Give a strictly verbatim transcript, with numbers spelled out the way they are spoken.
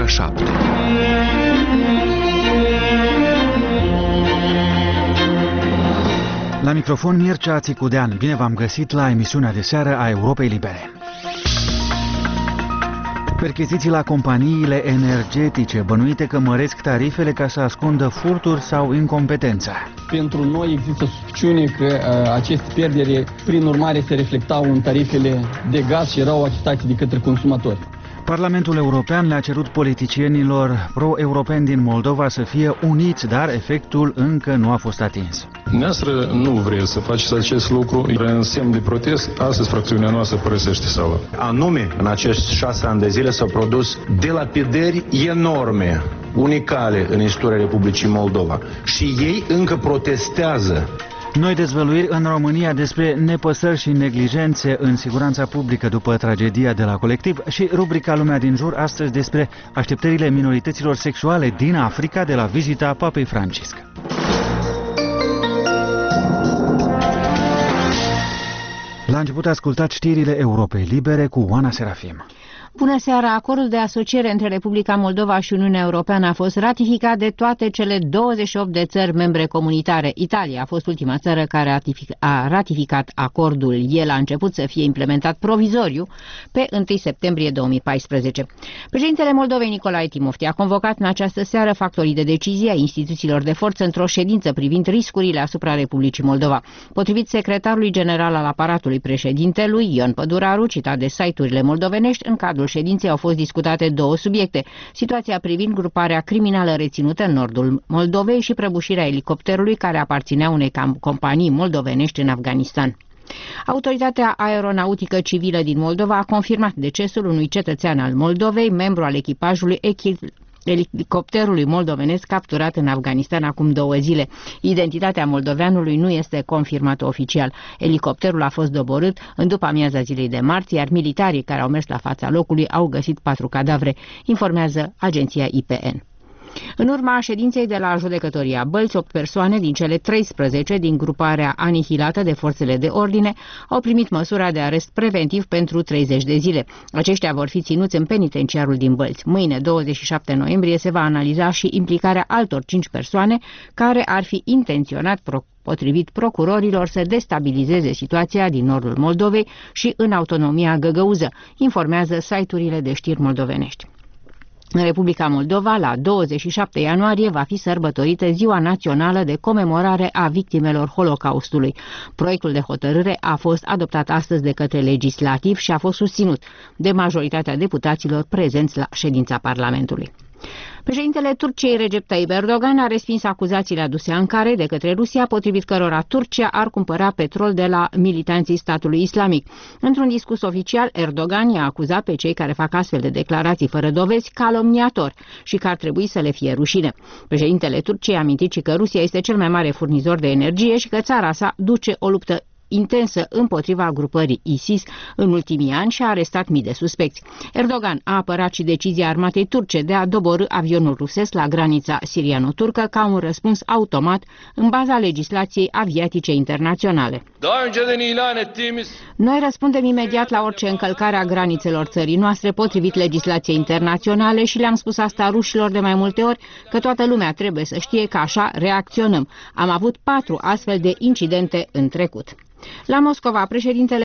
ora șapte. La microfon Mircea Țicudean. Bine v-am găsit la emisiunea de seară a Europei Libere. Percheziții la companiile energetice bănuite că măresc tarifele ca să ascundă furturi sau incompetența. Pentru noi există suspiciune că uh, aceste pierderi, prin urmare, se reflectau în tarifele de gaz și erau achitate de către consumatori. Parlamentul European le-a cerut politicienilor pro-europeni din Moldova să fie uniți, dar efectul încă nu a fost atins. Noastră nu vreți să faceți acest lucru. În semn de protest, astăzi fracțiunea noastră părăsește sala. Anume, în acești șase ani de zile s-au produs delapidări enorme, unicale în istoria Republicii Moldova. Și ei încă protestează. Noi dezvăluiri în România despre nepăsări și neglijențe în siguranța publică după tragedia de la Colectiv și rubrica Lumea din jur astăzi despre așteptările minorităților sexuale din Africa de la vizita Papei Francisc. La început ascultați știrile Europei Libere cu Oana Serafim. Bună seara! Acordul de asociere între Republica Moldova și Uniunea Europeană a fost ratificat de toate cele douăzeci și opt de țări membre comunitare. Italia a fost ultima țară care a ratificat acordul. El a început să fie implementat provizoriu pe întâi septembrie două mii paisprezece. Președintele Moldovei Nicolae Timofti a convocat în această seară factorii de decizie a instituțiilor de forță într-o ședință privind riscurile asupra Republicii Moldova. Potrivit secretarului general al aparatului președintelui, Ion Păduraru, citat de site-urile moldovenești, în cadrul ședinței au fost discutate două subiecte: situația privind gruparea criminală reținută în nordul Moldovei și prăbușirea elicopterului care aparținea unei companii moldovenești în Afganistan. Autoritatea aeronautică civilă din Moldova a confirmat decesul unui cetățean al Moldovei, membru al echipajului elicopterului moldovenesc capturat în Afganistan acum două zile. Identitatea moldoveanului nu este confirmată oficial. Elicopterul a fost doborât în după amiaza zilei de marți, iar militarii care au mers la fața locului au găsit patru cadavre, informează agenția I P N. În urma ședinței de la judecătoria Bălți, opt persoane din cele treisprezece din gruparea anihilată de forțele de ordine au primit măsura de arest preventiv pentru treizeci de zile. Aceștia vor fi ținuți în penitenciarul din Bălți. Mâine, douăzeci și șapte noiembrie, se va analiza și implicarea altor cinci persoane care ar fi intenționat potrivit procurorilor să destabilizeze situația din nordul Moldovei și în autonomia găgăuză, informează site-urile de știri moldovenești. În Republica Moldova, la douăzeci și șapte ianuarie, va fi sărbătorită Ziua Națională de Comemorare a Victimelor Holocaustului. Proiectul de hotărâre a fost adoptat astăzi de către legislativ și a fost susținut de majoritatea deputaților prezenți la ședința Parlamentului. Președintele Turciei Recep Tayyip Erdogan a respins acuzațiile aduse Ankarei de către Rusia, potrivit cărora Turcia ar cumpăra petrol de la militanții statului islamic. Într-un discurs oficial, Erdogan i-a acuzat pe cei care fac astfel de declarații fără dovezi calomniatori și că ar trebui să le fie rușine. Președintele Turciei a amintit și că Rusia este cel mai mare furnizor de energie și că țara sa duce o luptă intensă împotriva grupării ISIS în ultimii ani și a arestat mii de suspecți. Erdogan a apărat și decizia armatei turce de a doborî avionul rusesc la granița siriano-turcă ca un răspuns automat în baza legislației aviatice internaționale. Noi răspundem imediat la orice încălcare a granițelor țării noastre potrivit legislației internaționale și le-am spus asta rușilor de mai multe ori, că toată lumea trebuie să știe că așa reacționăm. Am avut patru astfel de incidente în trecut. La Moscova, președintele